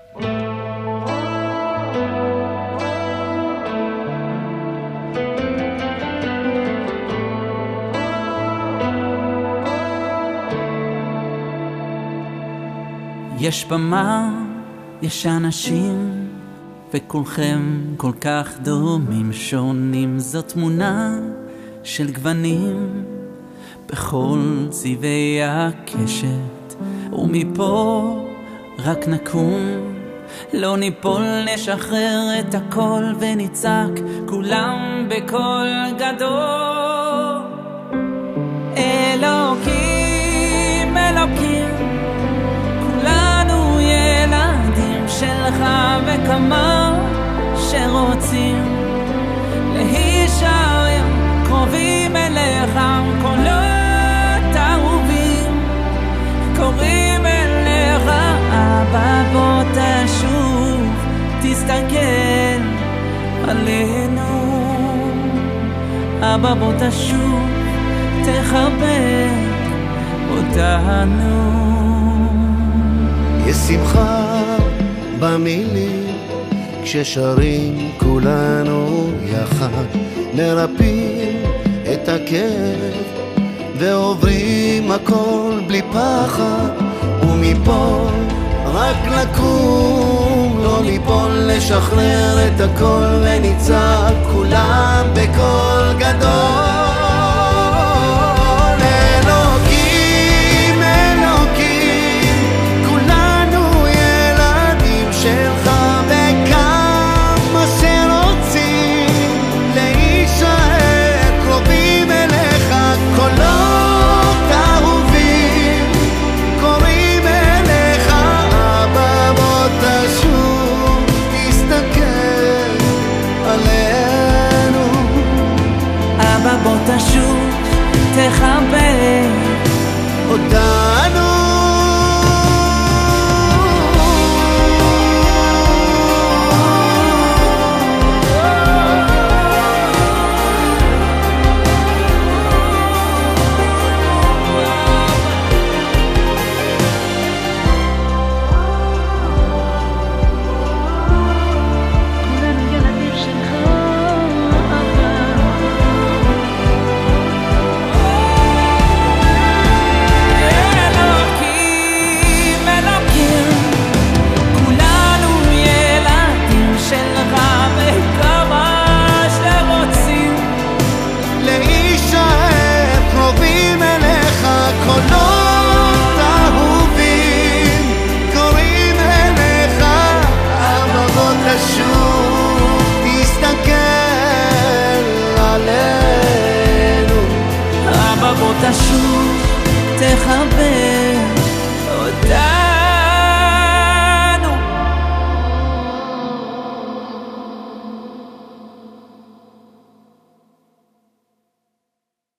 יש במה, יש אנשים, וכולכם כל כך דומים, שונים. זו תמונה של גוונים בכל צבעי הקשת, ומפה רק נקום, לא ניפול, נשחרר את הכל ונצעק כולם בקול גדול. אלוקים, אלוקים, כולנו ילדים שלך, וכמה שרוצים להישאר קרובים אליך, קולות אהובים קוראים אליך. אבא בוא תשוב, תסתכל עלינו. אבא בוא תשוב, תחבק אותנו. יש שמחה במילים כששרים כולנו יחד, מרפאים את הכאב ועוברים הכל בלי פחד, ומפה רק לקום, לא ליפול, לשחרר את הכל ונצעק כולם בקול גדול. בוא תשוב, תחבק אותנו. תשוב, תחבק אותה.